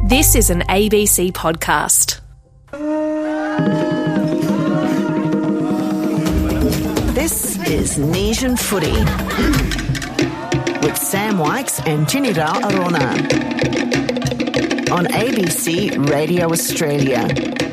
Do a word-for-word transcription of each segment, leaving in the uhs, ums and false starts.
This is an A B C podcast. This is Nation Footy with Sam Wykes and Tinira Arona on A B C Radio Australia.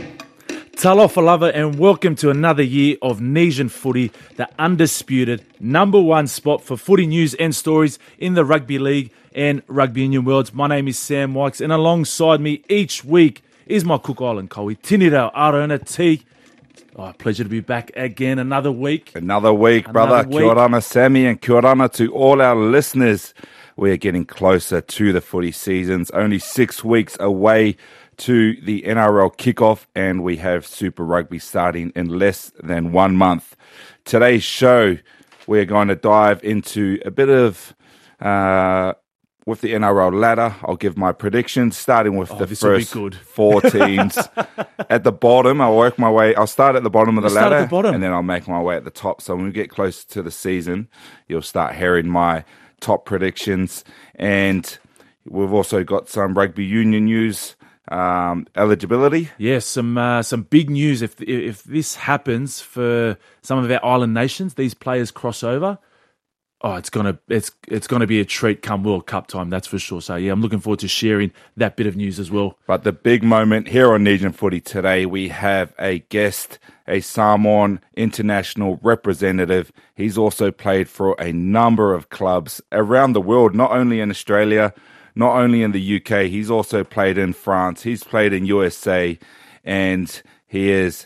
Talofa lover, and welcome to another year of Nation Footy, the undisputed number one spot for footy news and stories in the rugby league and rugby union worlds. My name is Sam Wykes, and alongside me each week is my Cook Island Koei, Tinira Arona T. Oh, pleasure to be back again another week. Another week, another brother. Week. Kia ora, Sammy, and kia ora to all our listeners. We are getting closer to the footy seasons, only six weeks away to the N R L kickoff, and we have Super Rugby starting in less than one month. Today's show, we're going to dive into a bit of, uh, with the N R L ladder. I'll give my predictions, starting with oh, the first four teams. At the bottom, I'll work my way, I'll start at the bottom of the we'll ladder, the and then I'll make my way at the top. So when we get closer to the season, you'll start hearing my top predictions. And we've also got some rugby union news. Um, eligibility. Yes, some uh, some big news. If if this happens for some of our island nations, these players cross over. Oh, it's gonna it's it's gonna be a treat come World Cup time. That's for sure. So yeah, I'm looking forward to sharing that bit of news as well. But the big moment here on Nation Footy today, we have a guest, a Samoan international representative. He's also played for a number of clubs around the world, not only in Australia. Not only in the U K, he's also played in France, he's played in U S A, and he is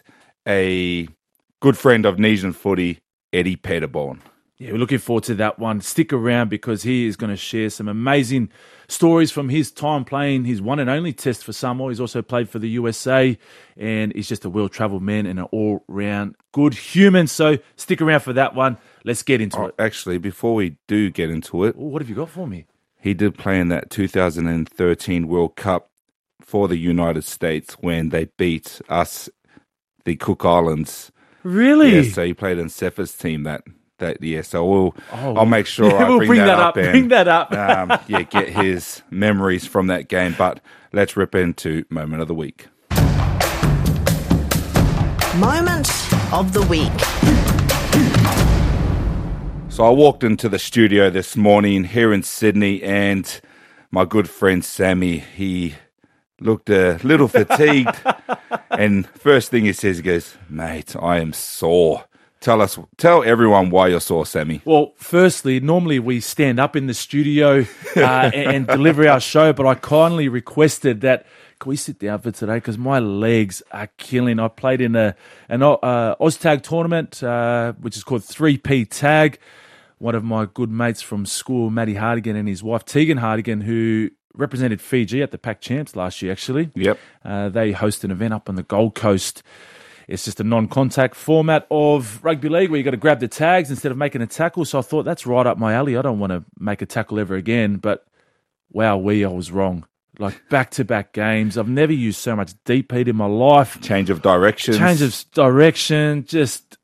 a good friend of Nation Footy, Eddie Pettibone. Yeah, we're looking forward to that one. Stick around because he is going to share some amazing stories from his time playing his one and only test for Samoa. He's also played for the U S A, and he's just a well-travelled man and an all-round good human. So stick around for that one. Let's get into oh, it. Actually, before we do get into it, Ooh, what have you got for me? He did play in that two thousand thirteen World Cup for the United States when they beat us, the Cook Islands. Really? Yeah, so he played in Cephas' team that, that year. So we'll, oh, I'll make sure yeah, I we'll bring, bring that, that up. up. And, bring that up. um, yeah, get his memories from that game. But let's rip into Moment of the Week. Moment of the Week. So I walked into the studio this morning here in Sydney, and my good friend Sammy, he looked a little fatigued. And first thing he says, he goes, "Mate, I am sore." Tell us, tell everyone why you're sore, Sammy. Well, firstly, normally we stand up in the studio uh, and, and deliver our show, but I kindly requested that, can we sit down for today? Because my legs are killing. I played in a an uh, OzTag tournament, uh, which is called three P Tag. One of my good mates from school, Matty Hardigan, and his wife, Tegan Hardigan, who represented Fiji at the Pac Champs last year, actually. Yep. Uh, they host an event up on the Gold Coast. It's just a non-contact format of rugby league where you got to grab the tags instead of making a tackle. So I thought, that's right up my alley. I don't want to make a tackle ever again. But wow, we I was wrong. Like back-to-back games. I've never used so much deep heat in my life. Change of direction. Change of direction. Just,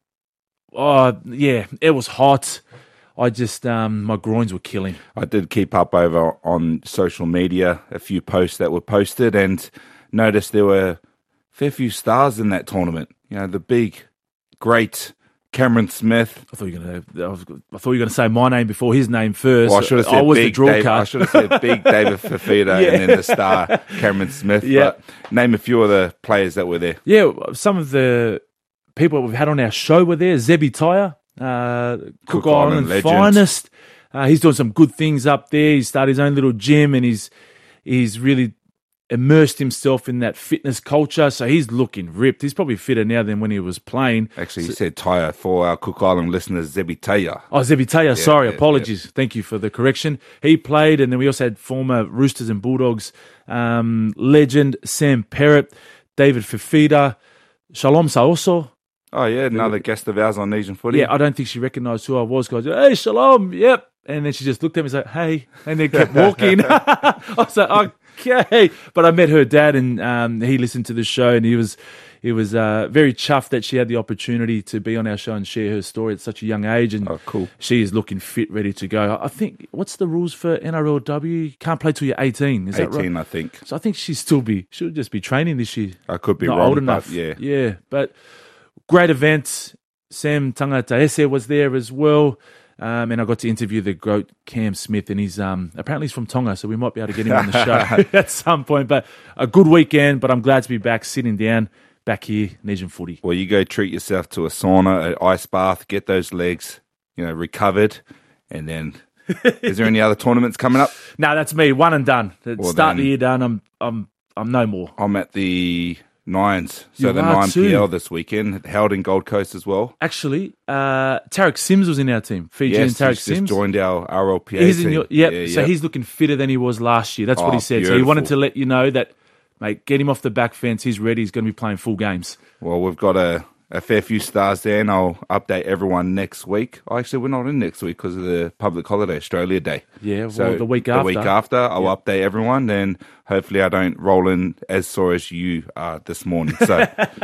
oh, yeah, it was hot. I just, um, my groins were killing. I did keep up over on social media, a few posts that were posted, and noticed there were a fair few stars in that tournament. You know, the big, great Cameron Smith. I thought you were going to. I, was, I thought you were going to say my name before his name first. Well, I should have said I was big the draw Dave, card. I should have said big David Fifita yeah. and then the star Cameron Smith. Yeah. But name a few of the players that were there. Yeah, some of the people we've had on our show were there. Zebi Taya. Uh, Cook, Cook Island, Island finest. Uh, he's doing some good things up there. He started his own little gym, and he's he's really immersed himself in that fitness culture. So he's looking ripped. He's probably fitter now than when he was playing. Actually, so, he said Taya for our Cook Island listeners, Zebitaya. Oh, Zebitaya. Yeah, sorry, yeah, apologies. Yeah. Thank you for the correction. He played, and then we also had former Roosters and Bulldogs um, legend Sam Perrott, David Fifita, Shalom Saoso. Oh, yeah, another guest of ours on Nation Footy. Yeah, I don't think she recognised who I was. Because, hey, Shalom, yep. And then she just looked at me and said, hey, and then kept walking. I was like, okay. But I met her dad, and um, he listened to the show, and he was He was uh, very chuffed that she had the opportunity to be on our show and share her story at such a young age. And oh, cool. She is looking fit, ready to go. I think, what's the rules for N R L W? You can't play till you're eighteen. Is that right? eighteen, I think. So I think she'd still be, she'll just be training this year. I could be Not wrong, old enough. But yeah. Yeah, but great event. Sam Tangataese was there as well. Um, and I got to interview the GOAT, Cam Smith, and he's um, apparently he's from Tonga, so we might be able to get him on the show at some point. But a good weekend, but I'm glad to be back, sitting down, back here, Nesian Footy. Well, you go treat yourself to a sauna, an ice bath, get those legs, you know, recovered, and then... Is there any other tournaments coming up? No, that's me, one and done. Well, Start then, the year done, I'm, I'm, I'm no more. I'm at the... Nines, so You the are nine too. P L this weekend, held in Gold Coast as well. Actually, uh, Tarek Sims was in our team. Fijian Yes, Tarek he's Sims. just joined our R L P A He's team. in your, yep. Yeah, So yep. he's looking fitter than he was last year. That's what Oh, he said. So he wanted beautiful. to let you know that, mate, get him off the back fence. He's ready. He's going to be playing full games. Well, we've got a, a fair few stars there, and I'll update everyone next week. Oh, actually, we're not in next week because of the public holiday, Australia Day. Yeah, well, so the week The after. week after, I'll Yep. update everyone. Then hopefully I don't roll in as sore as you are this morning. So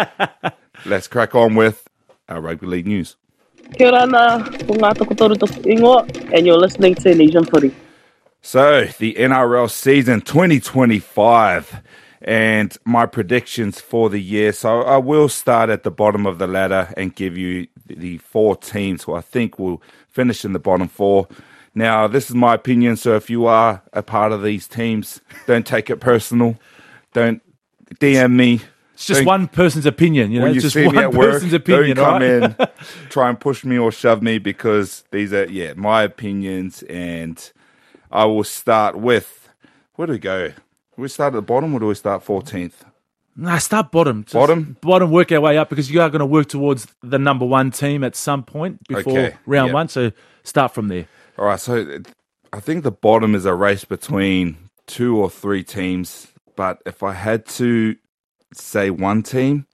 let's crack on with our rugby league news. Kia ora na, ko ngā takotoru tōku ingoa, and you're listening to Nesian Footy. So, the N R L season twenty twenty-five and my predictions for the year. So, I will start at the bottom of the ladder and give you the four teams who I think will finish in the bottom four. Now, this is my opinion, so if you are a part of these teams, don't take it personal. Don't D M me. It's just Don't- one person's opinion, you know. when you It's just see me one at work, person's opinion, don't come right? in, try and push me or shove me because these are, yeah, my opinions. And I will start with, where do we go? Do we start at the bottom or do we start fourteenth? Nah, start bottom. Just Bottom? Bottom, work our way up because you are going to work towards the number one team at some point before Okay, round yep. one. So start from there. All right, so it- I think the bottom is a race between two or three teams. But if I had to say one team,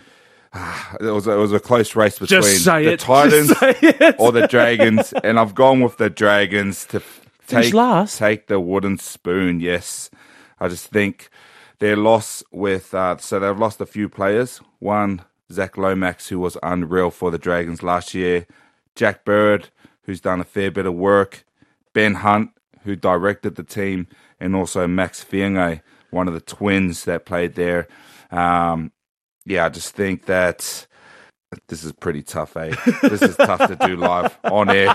ah, it was, it was a close race between Just say the it. Titans Just say it. or the Dragons, and I've gone with the Dragons to f- Finish take last? take the wooden spoon. Yes, I just think their loss with uh, so they've lost a few players. One, Zach Lomax, who was unreal for the Dragons last year. Jack Bird, who's done a fair bit of work. Ben Hunt, who directed the team, and also Max Fiangai, one of the twins that played there. Um, yeah, I just think that this is pretty tough, eh? This is tough to do live on air.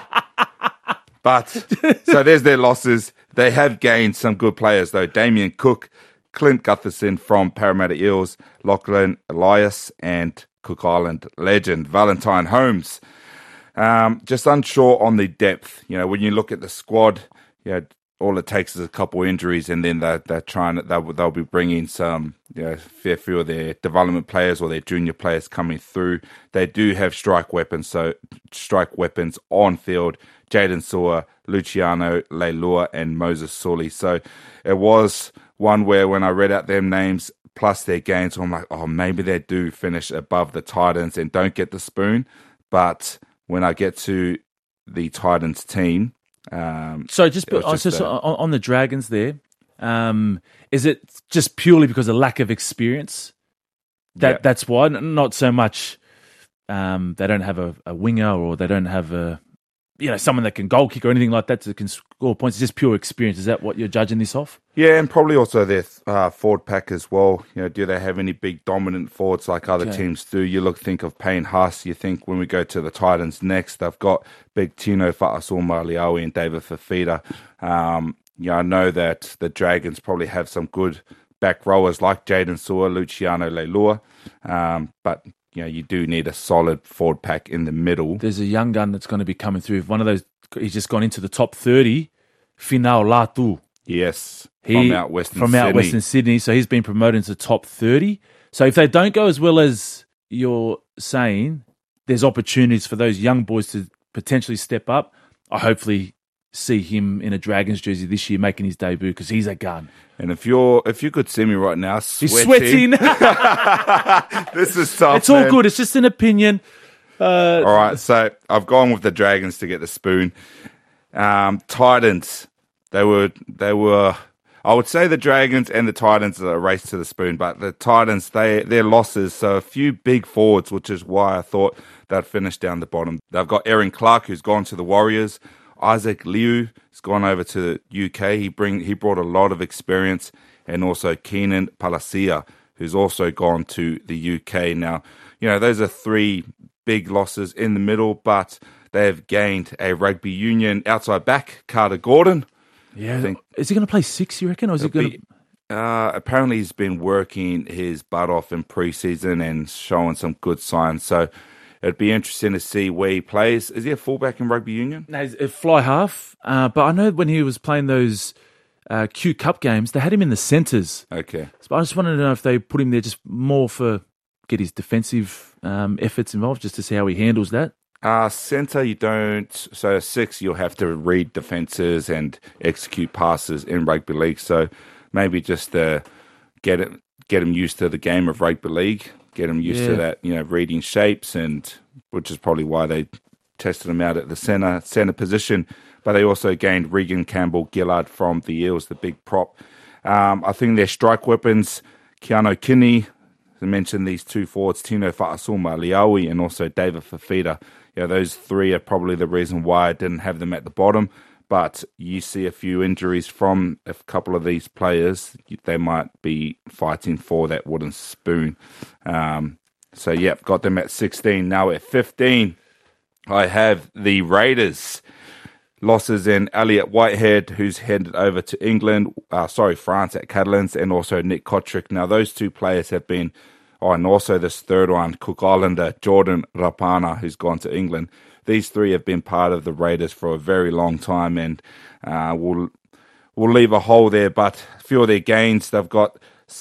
But, so there's their losses. They have gained some good players, though. Damien Cook, Clint Gutherson from Parramatta Eels, Lachlan Elias, and Cook Island legend Valentine Holmes. Um, just unsure on the depth. You know, when you look at the squad, you know, all it takes is a couple injuries, and then they're, they're trying. They'll, they'll be bringing some, you know, fair few of their development players or their junior players coming through. They do have strike weapons, so strike weapons on field. Jaden Sewer, Luciano Leilua, and Moses Sully. So it was one where when I read out them names plus their games, I'm like, oh, maybe they do finish above the Titans and don't get the spoon. But when I get to the Titans team, um, So just, It was oh, just just a- on, on the Dragons there, um, is it just purely because of lack of experience? That Yeah. That's why, N- not so much um, they don't have a, a winger or they don't have a, you know, someone that can goal kick or anything like that that can score points. It's just pure experience. Is that what you're judging this off? yeah, and probably also their uh, forward pack as well. You know, do they have any big dominant forwards like other Okay. teams do? You look, think of Payne Haas. You think when we go to the Titans next, they've got big Tino Fa'asuma Leaui and David Fafita. Um, you know, I know that the Dragons probably have some good back rowers like Jaden Sewer, Luciano Leilua, um, but you know, you do need a solid forward pack in the middle. There's a young gun that's going to be coming through. If one of those, he's just gone into the top thirty. Finau Latu. Yes, He, from out Western from Sydney. out Western Sydney. So he's been promoted to top thirty. So if they don't go as well as you're saying, there's opportunities for those young boys to potentially step up. I hopefully see him in a Dragons jersey this year making his debut because he's a gun. And if you're, if you could see me right now, He's sweating, sweating. this is tough. It's all man. good. It's just an opinion. Uh, All right, so I've gone with the Dragons to get the spoon. Um, Titans, they were, they were. I would say the Dragons and the Titans are a race to the spoon, but the Titans, they their losses, so a few big forwards, which is why I thought they'd finish down the bottom. They've got Aaron Clark, who's gone to the Warriors. Isaac Liu has gone over to the U K. He bring he brought a lot of experience, and also Keenan Palacia, who's also gone to the U K. Now, you know, those are three big losses in the middle, but they've gained a rugby union outside back, Carter Gordon. Yeah, I think, is he going to play six, you reckon? Or is he going to... Uh, apparently he's been working his butt off in pre-season and showing some good signs. So it'd be interesting to see where he plays. Is he a fullback in rugby union? No, he's a fly half. Uh, but I know when he was playing those uh, Q Cup games, they had him in the centres. Okay. So I just wanted to know if they put him there just more for get his defensive um, efforts involved, just to see how he handles that. Uh, centre, you don't. So six, you'll have to read defences and execute passes in rugby league. So maybe just uh, get it, get him used to the game of rugby league. Get him used yeah. to that, you know, reading shapes, and which is probably why they tested him out at the centre centre position. But they also gained Regan Campbell Gillard from the Eels, the big prop. Um, I think their strike weapons, Keanu Kinney. I mentioned these two forwards, Tino Fa'asuma Liawi and also David Fafita. Yeah, those three are probably the reason why I didn't have them at the bottom. But you see a few injuries from a couple of these players. They might be fighting for that wooden spoon. Um, so, yeah, got them at sixteen. Now at fifteen, I have the Raiders. Losses in Elliot Whitehead, who's headed over to England. Uh, sorry, France at Catalans. And also Nick Kotrick. Now, those two players have been... Oh, and also this third one, Cook Islander, Jordan Rapana, who's gone to England. These three have been part of the Raiders for a very long time, and uh, we'll, we'll leave a hole there. But a few of their gains, they've got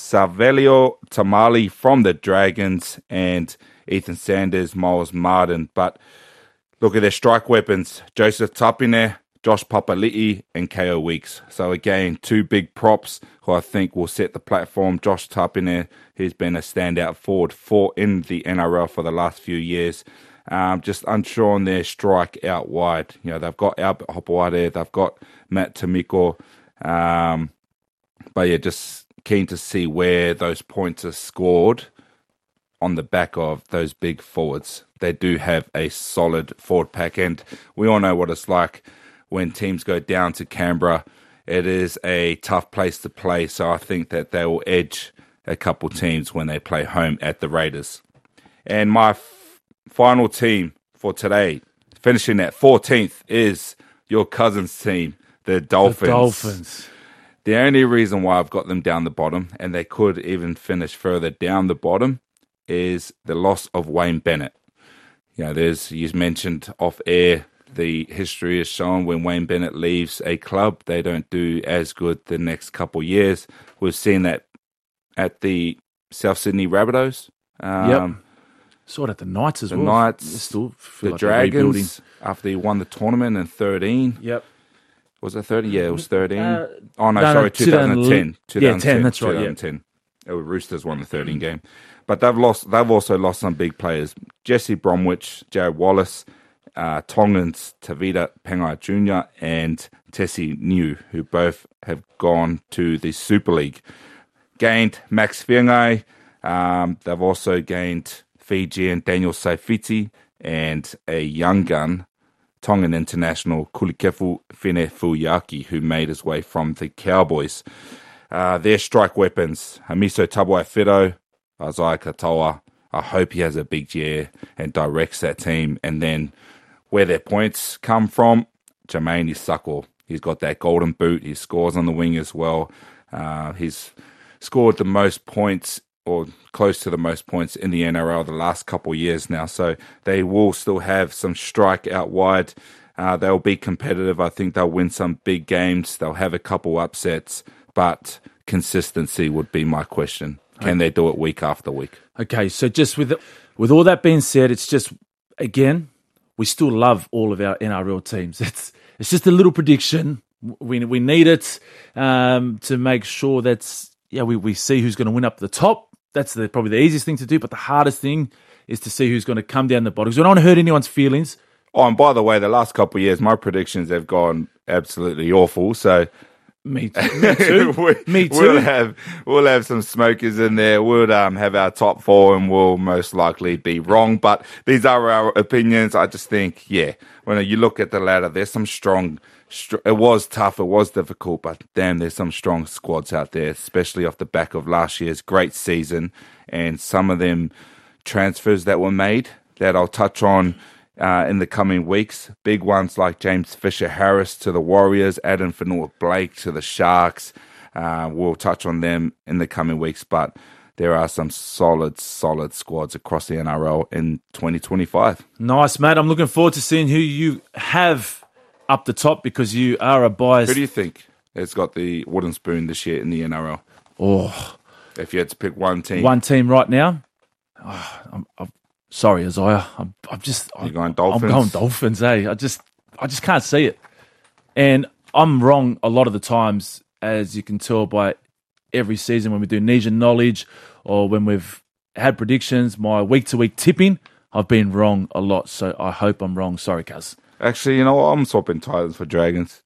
Savelio Tamale from the Dragons and Ethan Sanders, Miles Martin. But look at their strike weapons, Joseph Tapine, Josh Papali'i, and K O Weeks. So again, two big props who I think will set the platform. Josh Tapine, he's been a standout forward for in the N R L for the last few years. Um, just unsure on their strike out wide. You know, they've got Albert Hopewade, they've got Matt Tamiko. Um, but yeah, just keen to see where those points are scored on the back of those big forwards. They do have a solid forward pack, and we all know what it's like when teams go down to Canberra. It is a tough place to play, so I think that they will edge a couple teams when they play home at the Raiders. And my f- final team for today, finishing at fourteenth, is your cousin's team, the Dolphins. The Dolphins. The only reason why I've got them down the bottom, and they could even finish further down the bottom, is the loss of Wayne Bennett. You know, there's, you mentioned off air, the history is shown when Wayne Bennett leaves a club, they don't do as good the next couple years. We've seen that at the South Sydney Rabbitohs. Um, yep. Saw it at the Knights as the well. The Knights, still feel the like Dragons, after he won the tournament in thirteen. Yep. Was it thirty? Yeah, it was thirteen. Uh, oh, no, no, sorry, no, twenty ten. Yeah, ten, that's right, twenty ten. Yeah. It was Roosters won the thirteen game. But they've lost. They've also lost some big players. Jesse Bromwich, Jared Wallace, uh, Tongans, Tavita Pengai Junior, and Tessie New, who both have gone to the Super League. Gained Max Fiangai. Um, they've also gained Fijian Daniel Saifiti and a young gun, Tongan international Kulikefu Fine-Fuiaki, who made his way from the Cowboys. Uh, their strike weapons, Hamiso Tabuai-Fidow, Isaiah Katoa. I hope he has a big year and directs that team. And then where their points come from, Jermaine Isako. He's got that golden boot. He scores on the wing as well. Uh, he's scored the most points, or close to the most points in the N R L the last couple of years now. So they will still have some strike out wide. Uh, they'll be competitive. I think they'll win some big games. They'll have a couple upsets, but consistency would be my question. Can they do it week after week? Okay, so just with with all that being said, it's just, again, we still love all of our N R L teams. It's it's just a little prediction. We we need it um, to make sure that's, yeah, we, we see who's going to win up the top. That's the, probably the easiest thing to do, but the hardest thing is to see who's going to come down the bottom. Because we don't want to hurt anyone's feelings. Oh, and by the way, the last couple of years, my predictions have gone absolutely awful. So Me too. Me too. we, Me too. We'll have we'll have some smokers in there. We'll um, have our top four, and we'll most likely be wrong. But these are our opinions. I just think, yeah, when you look at the ladder, there's some strong. str- It was tough. It was difficult, but damn, there's some strong squads out there, especially off the back of last year's great season and some of them transfers that were made that I'll touch on. Uh, in the coming weeks, big ones like James Fisher-Harris to the Warriors, Adam Fanua-Blake to the Sharks. Uh, we'll touch on them in the coming weeks, but there are some solid, solid squads across the N R L in twenty twenty-five. Nice, mate. I'm looking forward to seeing who you have up the top because you are a biased... Who do you think has got the wooden spoon this year in the N R L? Oh, If you had to pick one team. one team right now? Oh, I'm, I'm sorry, Isaiah. I'm, I'm just... You're I'm, going Dolphins? I'm going Dolphins, eh? I just, I just can't see it. And I'm wrong a lot of the times, as you can tell by every season when we do Ninja Knowledge or when we've had predictions, my week-to-week tipping, I've been wrong a lot. So I hope I'm wrong. Sorry, cuz. Actually, you know what? I'm swapping Titans for Dragons.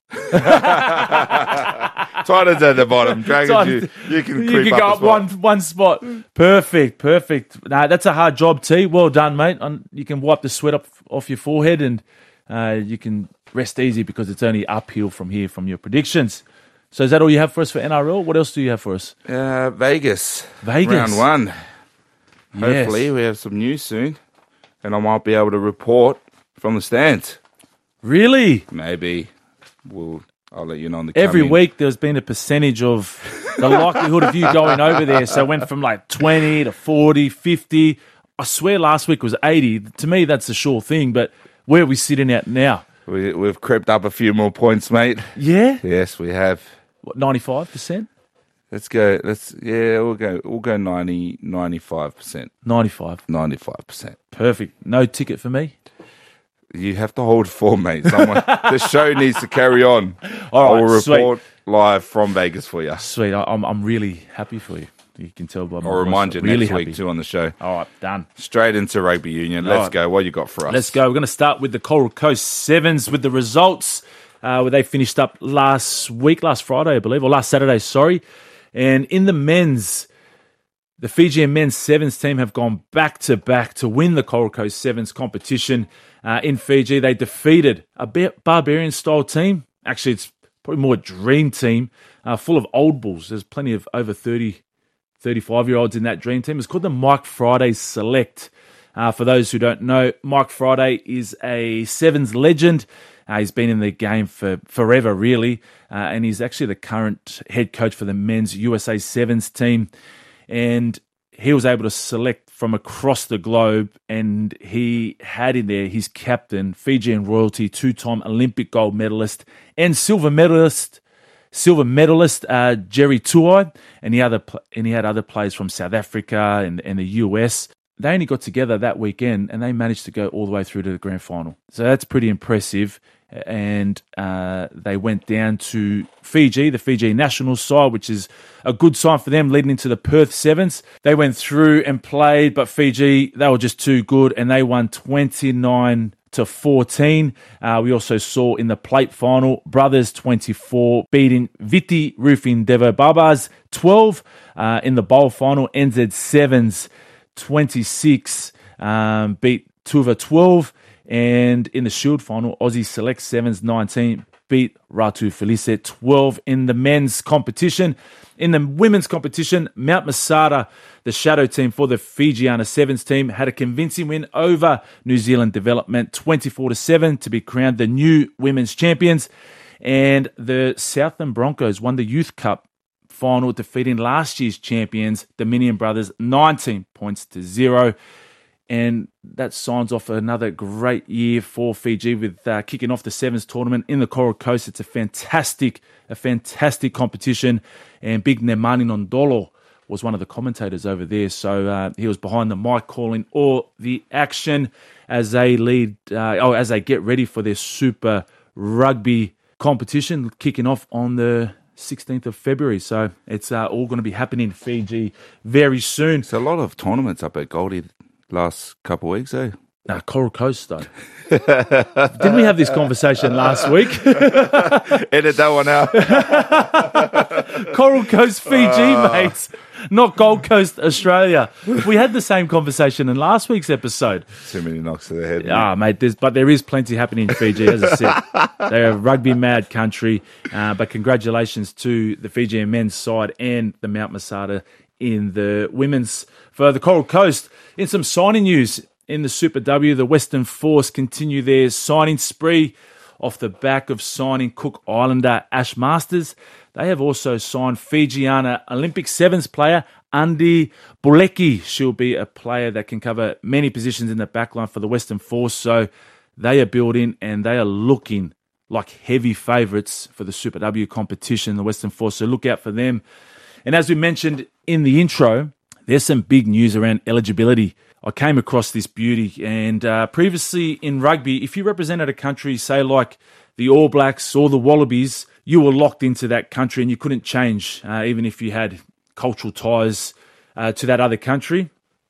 Titans at the bottom. Dragons, you, you can You creep can up go a up one spot. one spot. Perfect, perfect. Nah, that's a hard job, T. Well done, mate. And you can wipe the sweat up off your forehead and uh, you can rest easy because it's only uphill from here from your predictions. So is that all you have for us for N R L? What else do you have for us? Uh, Vegas. Vegas. Round one. Yes. Hopefully we have some news soon. And I might be able to report from the stands. Really? Maybe. We'll, I'll let you know on the Every coming. week there's been a percentage of the likelihood of you going over there. So it went from like twenty to forty, fifty. I swear last week was eighty. To me, that's a sure thing. But where are we sitting at now? We, we've crept up a few more points, mate. Yeah? Yes, we have. What, ninety-five percent? Let's go. Let's yeah. We'll go. We'll go ninety, ninety-five percent, ninety-five. ninety-five percent. Perfect. No ticket for me? You have to hold form, mate. Someone, the show needs to carry on. All I right, will sweet. report live from Vegas for you. Sweet. I, I'm I'm really happy for you. You can tell by my I'll voice. remind you really next happy. week too on the show. All right, done. Straight into rugby union. Let's right. go. What you got for us? Let's go. We're going to start with the Coral Coast Sevens with the results uh, where they finished up last week, last Friday, I believe, or last Saturday, sorry. And in the men's, the Fijian men's Sevens team have gone back-to-back to win the Coral Coast Sevens competition uh, in Fiji. They defeated a Barbarian-style team. Actually, it's probably more a dream team uh, full of old bulls. There's plenty of over thirty, thirty-five-year-olds in that dream team. It's called the Mike Friday Select. Uh, for those who don't know, Mike Friday is a Sevens legend. Uh, he's been in the game for forever, really, uh, and he's actually the current head coach for the men's U S A Sevens team. And he was able to select from across the globe, and he had in there his captain, Fijian royalty, two-time Olympic gold medalist and silver medalist, silver medalist uh, Jerry Tuai, and he other and he had other players from South Africa and, and the U S. They only got together that weekend, and they managed to go all the way through to the grand final. So that's pretty impressive. And uh, they went down to Fiji, the Fiji national side, which is a good sign for them leading into the Perth Sevens. They went through and played, but Fiji, they were just too good, and they won twenty-nine to fourteen. Uh, we also saw in the plate final, Brothers twenty-four beating Viti Roofing Devo Barbars twelve. Uh, in the bowl final, N Z Sevens twenty-six um, beat Tuva twelve. And in the Shield final, Aussie Select Sevens nineteen beat Ratu Felice twelve in the men's competition. In the women's competition, Mount Masada, the shadow team for the Fijiana Sevens team, had a convincing win over New Zealand Development twenty-four to seven to be crowned the new women's champions. And the Southland Broncos won the Youth Cup final, defeating last year's champions, Dominion Brothers, nineteen points to zero. And that signs off another great year for Fiji with uh, kicking off the Sevens tournament in the Coral Coast. It's a fantastic, a fantastic competition. And Big Nemani Nondolo was one of the commentators over there. So uh, he was behind the mic calling all the action as they lead, uh, oh, as they get ready for their Super Rugby competition kicking off on the sixteenth of February. So it's uh, all going to be happening in Fiji very soon. There's a lot of tournaments up at Goldie last couple of weeks, eh? Nah, Coral Coast, though. Didn't we have this conversation last week? Edit that one out. Coral Coast, Fiji, uh. mate. Not Gold Coast, Australia. We had the same conversation in last week's episode. Too many knocks to the head. Ah, mate, there's, but there is plenty happening in Fiji, as I said. They're a rugby-mad country. Uh, but congratulations to the Fijian men's side and the Mount Masada in the women's. For the Coral Coast, in some signing news in the Super W, the Western Force continue their signing spree off the back of signing Cook Islander Ash Masters. They have also signed Fijiana Olympic Sevens player Andi Bulecki. She'll be a player that can cover many positions in the backline for the Western Force. So they are building and they are looking like heavy favourites for the Super W competition, the Western Force. So look out for them. And as we mentioned in the intro, there's some big news around eligibility. I came across this beauty, and uh, previously in rugby, if you represented a country, say like the All Blacks or the Wallabies, you were locked into that country and you couldn't change, uh, even if you had cultural ties uh, to that other country.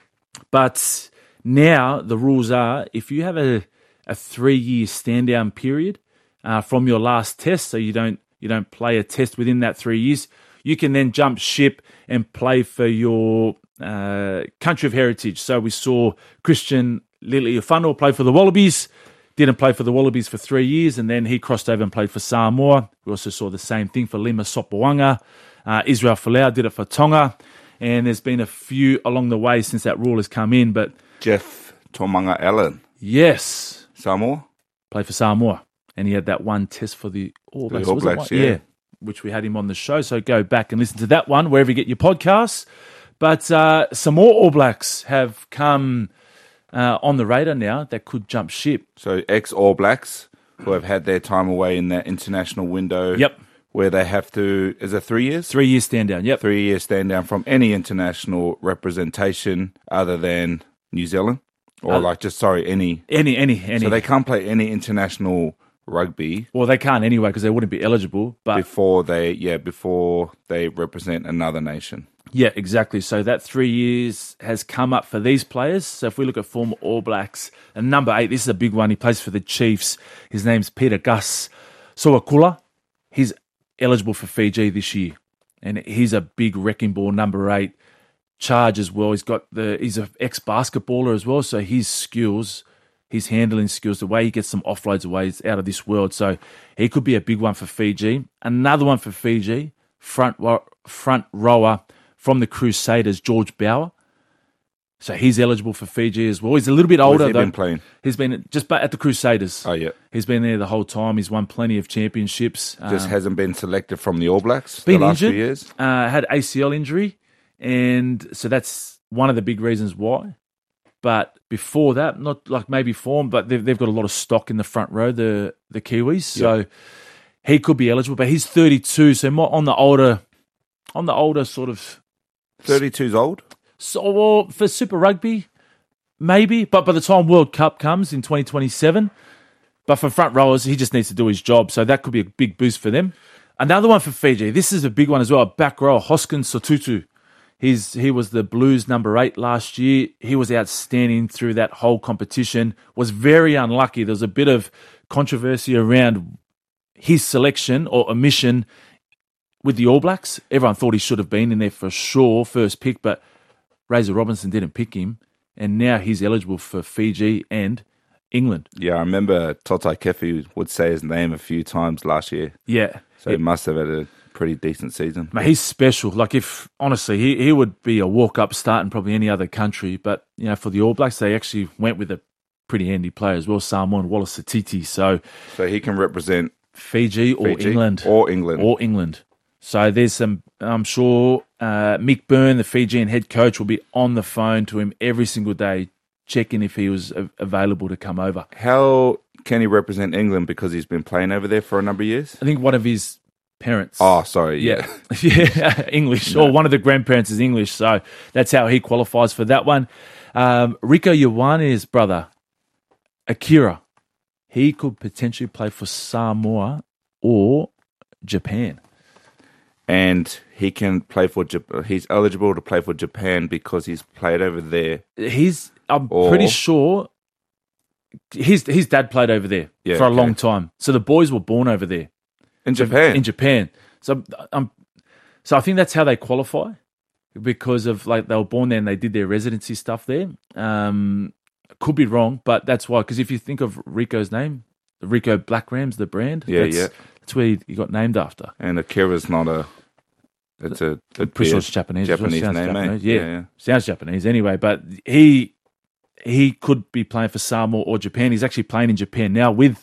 But now the rules are, if you have a, a three-year stand-down period uh, from your last test, so you don't you don't play a test within that three years, you can then jump ship and play for your uh, country of heritage. So we saw Christian Lili'uwhanua play for the Wallabies, didn't play for the Wallabies for three years, and then he crossed over and played for Samoa. We also saw the same thing for Lima Sopoaga. Uh, Israel Folau did it for Tonga, and there's been a few along the way since that rule has come in. But Jeff Tomaga Allen. Yes. Samoa? Played for Samoa, and he had that one test for the All Blacks. The All Blacks, yeah. yeah. Which we had him on the show, so go back and listen to that one wherever you get your podcasts. But uh, some more All Blacks have come uh, on the radar now that could jump ship. So ex-All Blacks who have had their time away in that international window. Yep. Where they have to, is it three years? Three years stand down, yep. Three years stand down from any international representation other than New Zealand? Or uh, like just, sorry, any. Any, any, any. So they can't play any international rugby. Well, they can't anyway because they wouldn't be eligible. But before they, yeah, before they represent another nation. Yeah, exactly. So that three years has come up for these players. So if we look at former All Blacks, and number eight, this is a big one. He plays for the Chiefs. His name's Peter Gus Sowakula. He's eligible for Fiji this year, and he's a big wrecking ball. Number eight, charge as well. He's got the. He's an ex-basketballer as well. So his skills. His handling skills, the way he gets some offloads away is out of this world. So he could be a big one for Fiji. Another one for Fiji, front front rower from the Crusaders, George Bauer. So he's eligible for Fiji as well. He's a little bit older, Where's he though. Been playing? He's been just at the Crusaders. Oh, yeah. He's been there the whole time. He's won plenty of championships. Just um, hasn't been selected from the All Blacks been the last injured, few years. Uh, had A C L injury, and so that's one of the big reasons why. But before that, not like maybe form, but they've, they've got a lot of stock in the front row, the the Kiwis. So yep. he could be eligible, but he's thirty-two, so more on the older, on the older sort of. thirty-two's old. So well, for Super Rugby, maybe, but by the time World Cup comes in twenty twenty-seven, but for front rowers, he just needs to do his job. So that could be a big boost for them. Another one for Fiji. This is a big one as well. Back row, Hoskins Sotutu. He's, he was the Blues number eight last year. He was outstanding through that whole competition. Was very unlucky. There was a bit of controversy around his selection or omission with the All Blacks. Everyone thought he should have been in there for sure, first pick, but Razor Robinson didn't pick him, and now he's eligible for Fiji and England. Yeah, I remember Totai Kefi would say his name a few times last year. Yeah. So he must have had a pretty decent season. Mate, he's special. Like if, honestly, he, he would be a walk-up start in probably any other country, but, you know, for the All Blacks, they actually went with a pretty handy player as well, Samoa and Wallace Satiti. So, so he can represent Fiji or Fiji England. Or England. Or England. So there's some, I'm sure uh, Mick Byrne, the Fijian head coach, will be on the phone to him every single day, checking if he was a- available to come over. How can he represent England because he's been playing over there for a number of years? I think one of his parents. Oh, sorry. Yeah. Yeah, yeah English. No. Or one of the grandparents is English. So that's how he qualifies for that one. Um, Rico Ioane's brother, Akira, he could potentially play for Samoa or Japan. And he can play for Japan. He's eligible to play for Japan because he's played over there. He's, I'm or, pretty sure his his dad played over there Yeah, for a okay. long time. So the boys were born over there In Japan. in Japan. So um, so I think that's how they qualify, because of like they were born there and they did their residency stuff there. Um, could be wrong, but that's why. Because if you think of Rico's name, the Rico Black Rams, the brand, Yeah, that's, yeah. that's where he, he got named after. And Akira's not a... It's a... a Pretty sure beer- it's Japanese. as well. Japanese Sounds name, Japanese. eh? Yeah. Yeah, yeah. Sounds Japanese anyway. But he he could be playing for Samoa or Japan. He's actually playing in Japan now with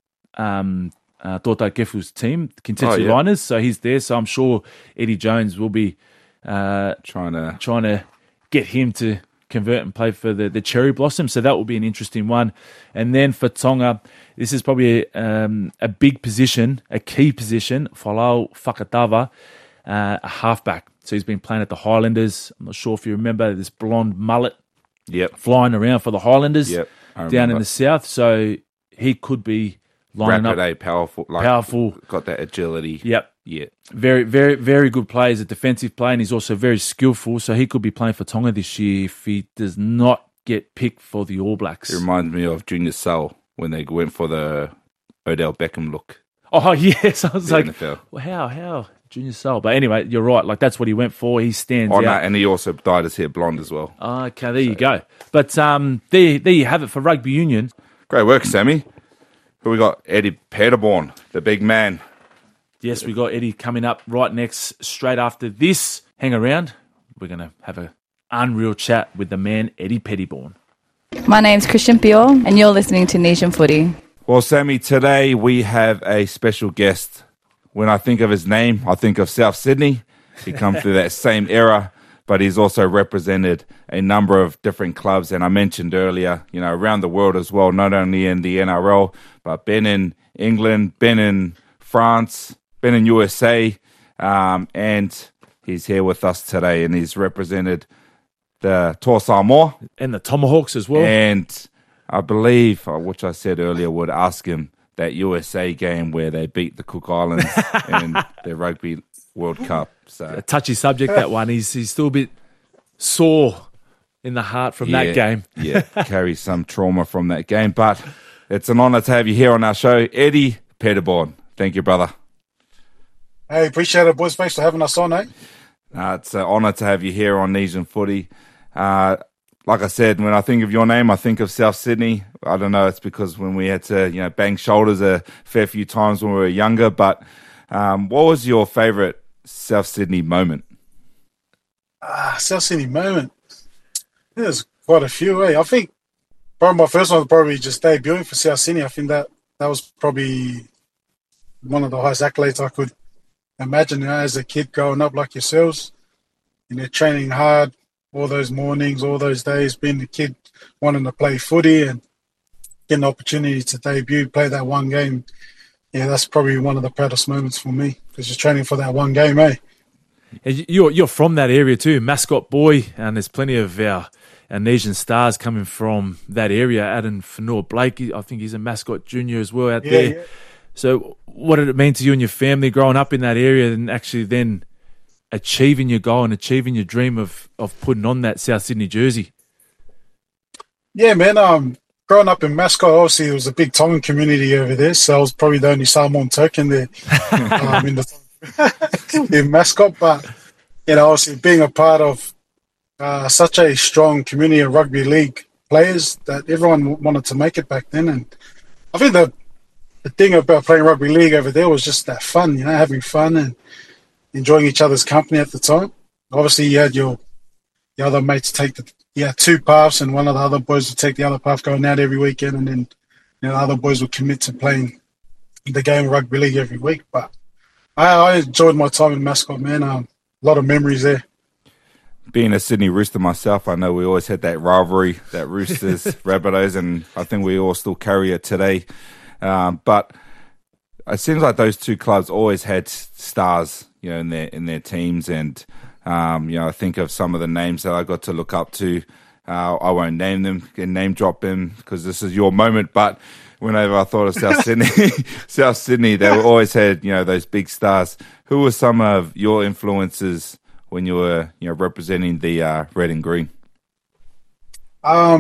um, uh, Tota Kefu's team, Kintetsu Oh, yeah. Liners. So he's there. So I'm sure Eddie Jones will be uh, Trying to... trying to get him to convert and play for the, the Cherry Blossom. So that will be an interesting one. And then for Tonga, this is probably um, a big position, a key position, Falau Fakatava, uh, a halfback. So he's been playing at the Highlanders. I'm not sure if you remember this blonde mullet Yep. flying around for the Highlanders Yep. I down in remember. the south. So he could be lining Rapid, up. eh? Powerful. Like, Powerful. Got that agility. Yep. Yeah. Very, very, very good player. He's a defensive player and he's also very skillful. So he could be playing for Tonga this year if he does not get picked for the All Blacks. It reminds me of Junior Seau when they went for the Odell Beckham look. Oh, yes. I was The like, N F L. well, how, how? Junior Seau. But anyway, you're right. Like, that's what he went for. He stands Oh, out. no, and he also dyed his hair blonde as well. Okay, there you go. But um, there, there you have it for rugby union. Great work, Sammy. Who we got? Eddie Peterborn, the big man. Yes, we got Eddie coming up right next, straight after this. Hang around. We're going to have an unreal chat with the man, Eddie Pettyborn. My name's Christian Pior, and you're listening to Nation Footy. Well, Sammy, today we have a special guest. When I think of his name, I think of South Sydney. He comes through that same era, but he's also represented a number of different clubs. And I mentioned earlier, you know, around the world as well, not only in the N R L, but been in England, been in France, been in U S A. Um, and he's here with us today, and he's represented the Toa Samoa. And the Tomahawks as well. And I believe, uh, which I said earlier, would ask him that U S A game where they beat the Cook Islands in the Rugby World Cup. So A touchy subject, that one. He's, he's still a bit sore in the heart from yeah, that game. yeah, carries some trauma from that game. But it's an honour to have you here on our show, Eddie Pettyborn. Thank you, brother. Hey, appreciate it, boys. Thanks for having us on, eh? Uh, it's an honour to have you here on Nation Footy. Uh, like I said, when I think of your name, I think of South Sydney. I don't know, it's because when we had to, you know, bang shoulders a fair few times when we were younger. But um, what was your favourite South Sydney moment? Ah, South Sydney moment. There's quite a few, eh? I think probably my first one was probably just debuting for South Sydney. I think that that was probably one of the highest accolades I could imagine, you know, as a kid growing up like yourselves. You know, training hard all those mornings, all those days, being a kid wanting to play footy and getting the opportunity to debut, play that one game. Yeah, that's probably one of the proudest moments for me, because you're training for that one game, eh? You're you're from that area too, Mascot Boy, and there's plenty of our, our Nation stars coming from that area. Adam Fanua Blake, I think he's a Mascot Junior as well out Yeah, there. yeah. So what did it mean to you and your family growing up in that area and actually then achieving your goal and achieving your dream of, of putting on that South Sydney jersey? Yeah, man. Um, growing up in Mascot, obviously there was a big Tongan community over there, so I was probably the only Samoan token there um, in the in Mascot. But you know, obviously being a part of uh, such a strong community of rugby league players, that everyone wanted to make it back then, and I think the the thing about playing rugby league over there was just that fun, you know, having fun and enjoying each other's company at the time. Obviously, you had your the other mates take the yeah two paths, and one of the other boys would take the other path, going out every weekend, and then you know the other boys would commit to playing the game of rugby league every week. But I, I enjoyed my time in Mascot, man. Um, a lot of memories there. Being a Sydney Rooster myself, I know we always had that rivalry, that Roosters, Rabbitohs, and I think we all still carry it today. Um, but it seems like those two clubs always had stars, you know, in their in their teams, and um, you know, I think of some of the names that I got to look up to. Uh, I won't name them, and name drop them because this is your moment. But whenever I thought of South Sydney, South Sydney, they always had, you know, those big stars. Who were some of your influences when you were, you know, representing the uh, red and green? Um,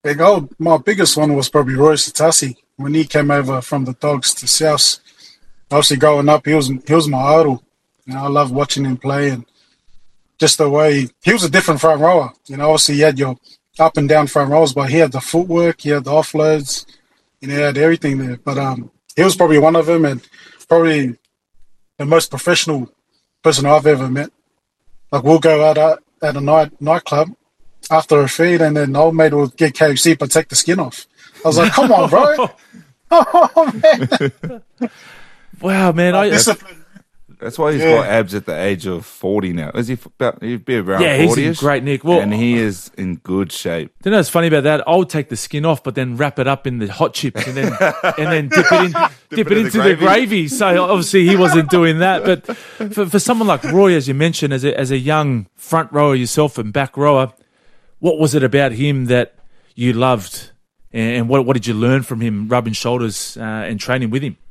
Big old, my biggest one was probably Roy Satasi. When he came over from the Dogs to South, obviously growing up, he was he was my idol. You know, I loved watching him play, and just the way he was a different front rower. You know, obviously you had your up and down front rows, but he had the footwork, he had the offloads, you know, he had everything there. But um, he was probably one of them, and probably the most professional person I've ever met. Like, we'll go out at, at a night nightclub after a feed, and then the old mate will get K F C but take the skin off. I was like, come on, bro. Oh, man. Wow, man. I, Discipline. That's why he's Yeah. got abs at the age of forty now. Is he about? He'd be around Yeah, he's forty. in great nick. Well, and he is in good shape. You know what's funny about that? I'll take the skin off, but then wrap it up in the hot chips and then and then dip it in, dip, it, in the into the gravy. gravy. So obviously he wasn't doing that. But for, for someone like Roy, as you mentioned, as a, as a young front rower yourself and back rower, what was it about him that you loved, and what what did you learn from him, rubbing shoulders uh, and training with him?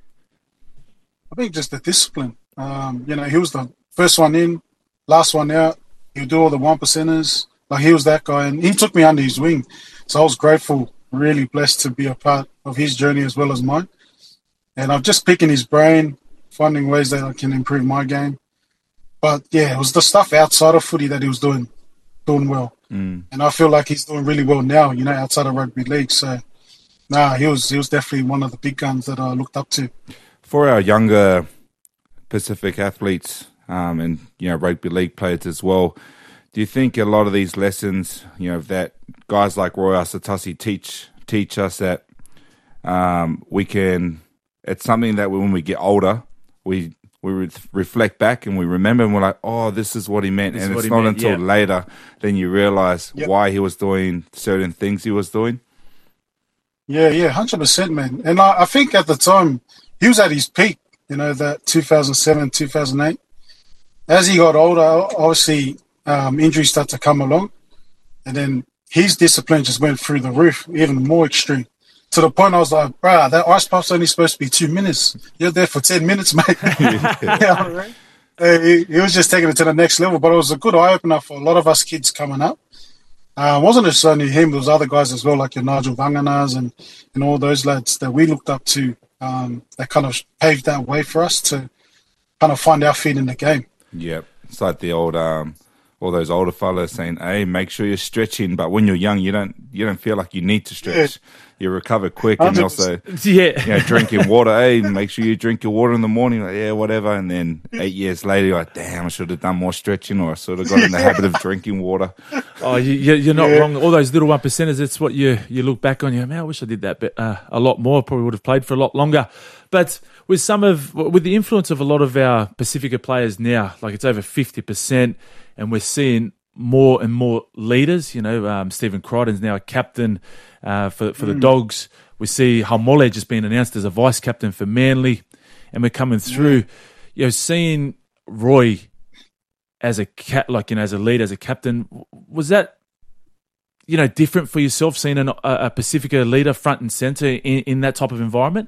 I think just the discipline. Um, you know, he was the first one in, last one out. He would do all the one percenters. Like, he was that guy, and he took me under his wing. So I was grateful, really blessed to be a part of his journey as well as mine. And I'm just picking his brain, finding ways that I can improve my game. But yeah, it was the stuff outside of footy that he was doing, doing well. Mm. And I feel like he's doing really well now, you know, outside of rugby league. So, nah, he was he was definitely one of the big guns that I looked up to. For our younger Pacific athletes um, and, you know, rugby league players as well, do you think a lot of these lessons, you know, that guys like Roy Asatasi teach teach us that um, we can, it's something that when we get older, we we re- reflect back and we remember and we're like, oh, this is what he meant. This and is it's what he not meant, until yeah. later then you realize Yep. why he was doing certain things he was doing. Yeah, yeah, one hundred percent, man. And I, I think at the time, he was at his peak, you know, that two thousand seven, two thousand eight. As he got older, obviously, um, injuries started to come along. And then his discipline just went through the roof, even more extreme. To the point I was like, bruh, that ice puff's only supposed to be two minutes. You're there for ten minutes, mate. You know what I mean? Uh, he, he was just taking it to the next level. But it was a good eye-opener for a lot of us kids coming up. Uh, it wasn't just only him, there was other guys as well, like your Nigel Vanganas and, and all those lads that we looked up to. Um, that kind of paved that way for us to kind of find our feet in the game. Yep. It's like the old, um, all those older fellas saying, hey, make sure you're stretching. But when you're young, you don't you don't feel like you need to stretch. Yeah. You recover quick. And also, Yeah. you know, drinking water. Hey, make sure you drink your water in the morning. Like, yeah, whatever. And then eight years later, you're like, damn, I should have done more stretching, or I sort of got in the habit of drinking water. Oh, you, you- you're not Yeah. wrong. All those little one percenters, it's what you, you look back on. You go, man, I wish I did that bit, uh, a lot more. Probably would have played for a lot longer. But with some of, with the influence of a lot of our Pacifica players now, like it's over fifty percent, and we're seeing more and more leaders. You know, um, Stephen Crichton's now a captain uh, for for the Dogs. We see Haumole just being announced as a vice captain for Manly, and we're coming through. You know, seeing Roy as a cat, like you know, as a leader, as a captain, was that, you know, different for yourself seeing an, a, a Pacifica leader front and center in, in that type of environment?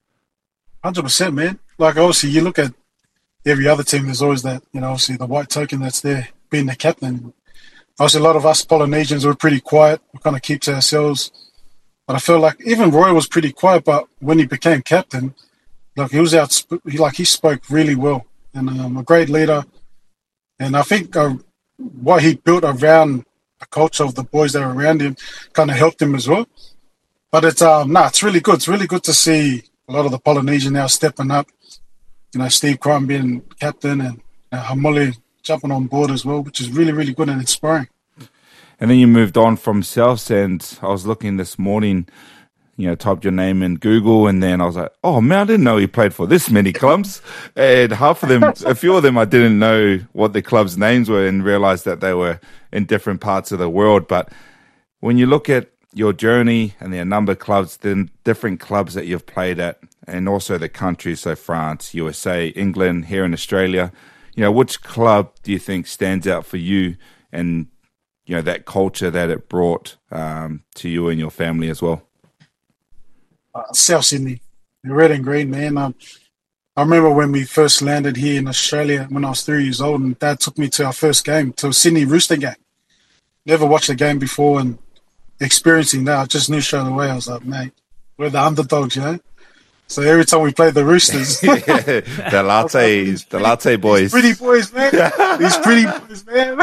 one hundred percent, man. Like, obviously, you look at every other team, there's always that, you know, obviously the white token that's there, being the captain. Obviously, a lot of us Polynesians were pretty quiet. We kind of keep to ourselves. But I feel like even Roy was pretty quiet, but when he became captain, like, he was out, he, like, he spoke really well. And um, a great leader. And I think uh, what he built around the culture of the boys that are around him kind of helped him as well. But it's, um, nah, it's really good. It's really good to see a lot of the Polynesian now stepping up. You know, Steve Crichton being captain and uh, Haumole jumping on board as well, which is really, really good and inspiring. And then you moved on from South, and I was looking this morning, you know, typed your name in Google, and then I was like, oh, man, I didn't know he played for this many clubs. And half of them, a few of them, I didn't know what the clubs' names were and realized that they were in different parts of the world. But when you look at your journey and the number of clubs, the different clubs that you've played at, and also the countries, so France, U S A, England, here in Australia, you know, which club do you think stands out for you and, you know, that culture that it brought um, to you and your family as well? Uh, South Sydney, the red and green, man. Um, I remember when we first landed here in Australia when I was three years old, and Dad took me to our first game, to a Sydney Rooster game. Never watched a game before, and experiencing that, I just knew straight away. I was like, mate, we're the underdogs, you know. So every time we played the Roosters, yeah, the latte, like, the latte boys, these pretty boys, man, these pretty boys, man.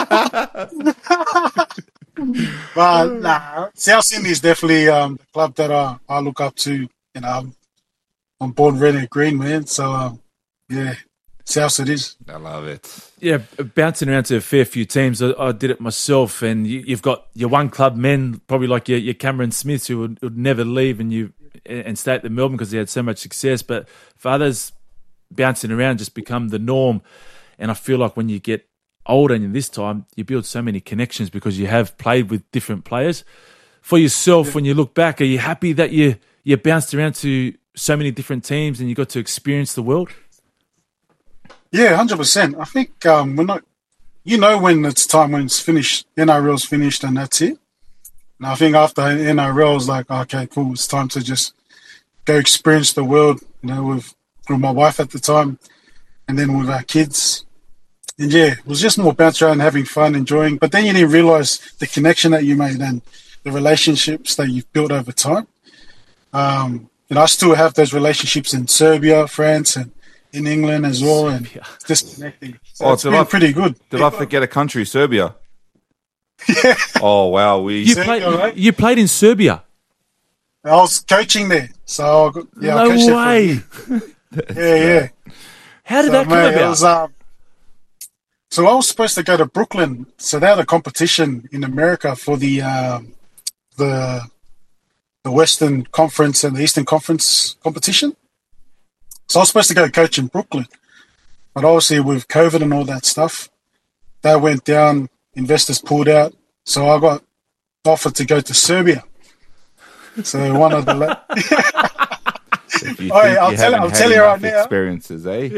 But nah, South Sydney is definitely um, the club that I, I look up to. You know, I'm, I'm born red and green, man. So um, yeah, South it is. I love it. Yeah, bouncing around to a fair few teams. I, I did it myself, and you, you've got your one club men, probably like your, your Cameron Smiths, who would, would never leave, and you. and stay at the Melbourne because they had so much success. But for others, bouncing around just become the norm. And I feel like when you get older and this time, you build so many connections because you have played with different players. For yourself, yeah. when you look back, are you happy that you you bounced around to so many different teams and you got to experience the world? Yeah, one hundred percent. I think um, we're not, you know when it's time, when it's finished, N R L's finished and that's it. And I think after N R L, I was like, okay, cool, it's time to just go experience the world, you know, with, with my wife at the time and then with our kids. And yeah, it was just more bounce around, having fun, enjoying. But then you didn't realise the connection that you made and the relationships that you've built over time. Um, and I still have those relationships in Serbia, France, and in England as well, and it's just connecting. So oh, it's been I, pretty good. Did I forget a country, Serbia? Yeah. Oh wow, we you played. Right? You played in Serbia. I was coaching there, so I got, yeah, no I coached way. yeah, yeah. How did so, that come mate, about? Was, um, so I was supposed to go to Brooklyn. So they had a competition in America for the um, the the Western Conference and the Eastern Conference competition. So I was supposed to go coach in Brooklyn, but obviously with COVID and all that stuff, that went down. Investors pulled out, so I got offered to go to Serbia. So one of the la- you oh, yeah, I'll tell I'll tell you right now. Experiences, eh?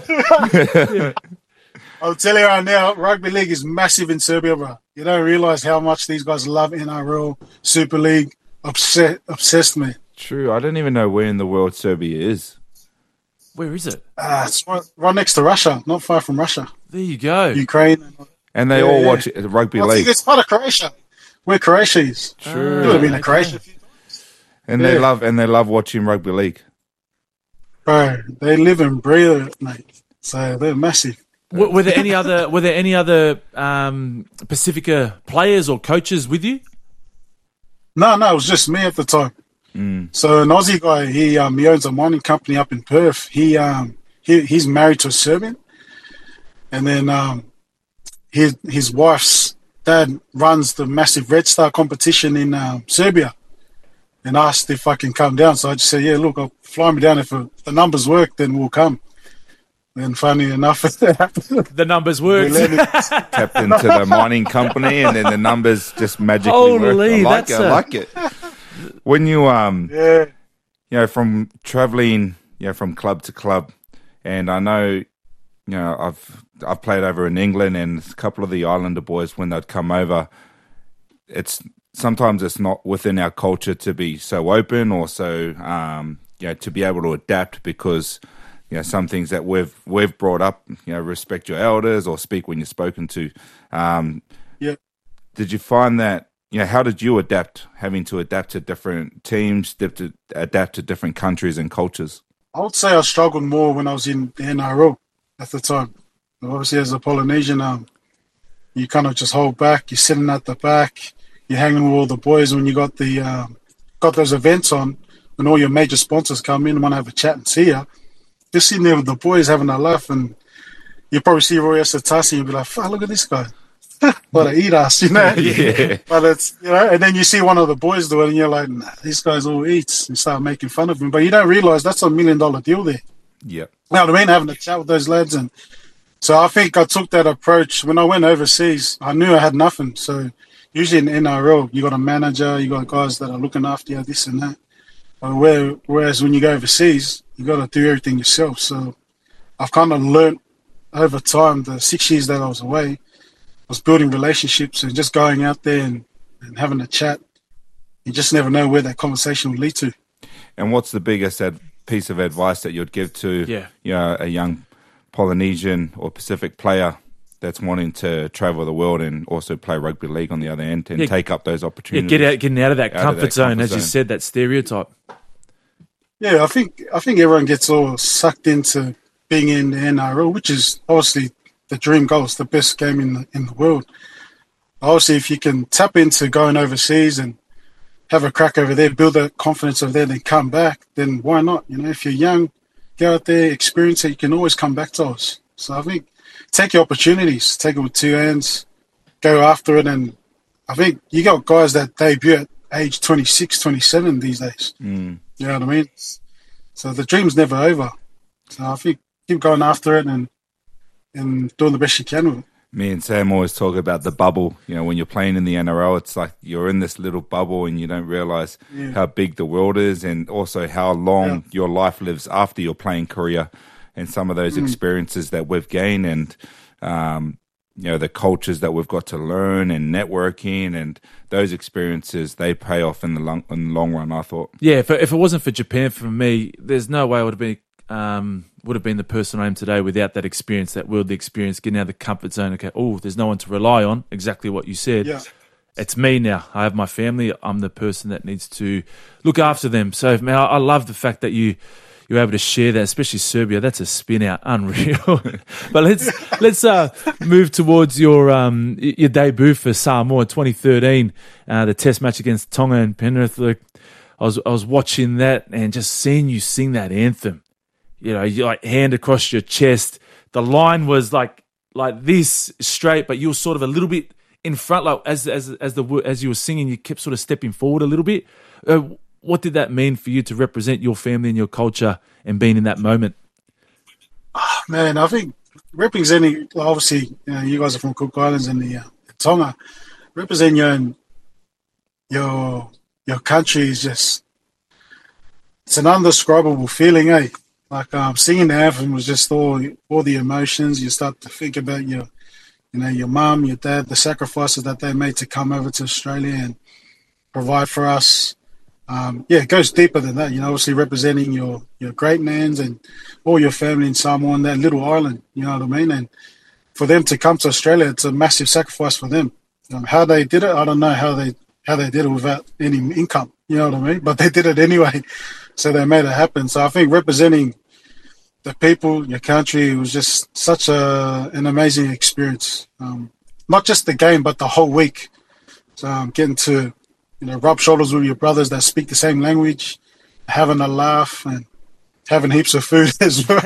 I'll tell you right now. Rugby league is massive in Serbia, bro. You don't realize how much these guys love N R L, Super League, obsessed, obsessed, man. True. I don't even know where in the world Serbia is. Where is it? Uh, it's right, right next to Russia, not far from Russia. There you go. Ukraine. And they yeah, all yeah. watch rugby I league. think it's part of Croatia, where Croatia is. True. You would have been to Croatia a few times. And yeah. they love and they love watching rugby league. Bro, they live and breathe it, mate. So they're massive. Were, were there any other Were there any other um, Pacifica players or coaches with you? No, no, it was just me at the time. Mm. So an Aussie guy, he um, he owns a mining company up in Perth. He um he he's married to a Serbian, and then um his his wife's dad runs the massive Red Star competition in um, Serbia, and asked if I can come down. So I just said, yeah, look, I'll fly me down. If the numbers work, then we'll come. And funny enough, the numbers worked. Tapped into the mining company, and then the numbers just magically Holy, worked. I like that's it. A... I like it. When you um, yeah, you know, from traveling, you know, from club to club, and I know, you know, I've I've played over in England, and a couple of the Islander boys when they'd come over, it's sometimes it's not within our culture to be so open or so um, you know, to be able to adapt because. You know, some things that we've we've brought up, you know, respect your elders or speak when you're spoken to. Um, yeah. Did you find that, you know, how did you adapt, having to adapt to different teams, to adapt to different countries and cultures? I would say I struggled more when I was in the N R L at the time. Obviously, as a Polynesian, um, you kind of just hold back. You're sitting at the back. You're hanging with all the boys when you got the um, got those events on, when all your major sponsors come in and want to have a chat and see you. Just sitting there with the boys having a laugh, and you probably see Roy Asatasi and be like, "Fuck, look at this guy, what a eat ass," you know. Yeah. But it's, you know, and then you see one of the boys do it, and you're like, "Nah, this guy's all eats," and start making fun of him. But you don't realize that's a million dollar deal there. Yeah. You know what I mean? Having a chat with those lads, and so I think I took that approach when I went overseas. I knew I had nothing, so usually in N R L, you got a manager, you got guys that are looking after you, this and that. Where, whereas when you go overseas, you got to do everything yourself. So I've kind of learned over time, the six years that I was away, I was building relationships and just going out there and, and having a chat. You just never know where that conversation will lead to. And what's the biggest ad- piece of advice that you'd give to yeah. you know, a young Polynesian or Pacific player that's wanting to travel the world and also play rugby league on the other end and Yeah. take up those Yeah, opportunities. get out, getting out of that Out of comfort that zone, comfort as you zone. said, that stereotype. Yeah, I think I think everyone gets all sucked into being in the N R L, which is obviously the dream goal. It's the best game in the, in the world. Obviously, if you can tap into going overseas and have a crack over there, build that confidence over there, then come back, then why not? You know, if you're young, go out there, experience it, you can always come back to us. So I think take your opportunities, take it with two hands, go after it. And I think you got guys that debut at age twenty-six, twenty-seven these days. Mm. You know what I mean? So the dream's never over. So I think keep going after it and and doing the best you can with it. Me and Sam always talk about the bubble. You know, when you're playing in the N R L, it's like you're in this little bubble and you don't realize Yeah. how big the world is and also how long Yeah. your life lives after your playing career and some of those Mm. experiences that we've gained and, um, you know, the cultures that we've got to learn and networking and those experiences, they pay off in the long, in the long run, I thought. Yeah, if, if it wasn't for Japan, for me, there's no way I would have been um, would have been the person I am today without that experience, that worldly experience, getting out of the comfort zone. Okay, oh, there's no one to rely on. Exactly what you said. Yeah. It's me now. I have my family. I'm the person that needs to look after them. So, man, I, I love the fact that you you're able to share that, especially Serbia. That's a spin out, unreal. But let's let's uh, move towards your um, your debut for Samoa, twenty thirteen, uh, the Test match against Tonga and Penrith. Look, I was I was watching that and just seeing you sing that anthem. You know, you like hand across your chest. The line was like like this straight, but you were sort of a little bit in front. Like as as as the as you were singing, you kept sort of stepping forward a little bit. Uh, what did that mean for you to represent your family and your culture and being in that moment? Man, I think representing, obviously, you know, you guys are from Cook Islands and the uh, Tonga. Representing your own- your your country is just, it's an undescribable feeling, eh? Like um, singing the anthem was just all all the emotions. You start to think about your, you know, your mum, your dad, the sacrifices that they made to come over to Australia and provide for us. Um, yeah, it goes deeper than that. You know, obviously representing your, your great nans and all your family in Samoa on that little island. You know what I mean? And for them to come to Australia, it's a massive sacrifice for them. Um, how they did it, I don't know how they how they did it without any income. You know what I mean? But they did it anyway, so they made it happen. So I think representing the people, your country, it was just such a an amazing experience. Um, not just the game, but the whole week. So um, getting to, you know, rub shoulders with your brothers that speak the same language, having a laugh and having heaps of food as well.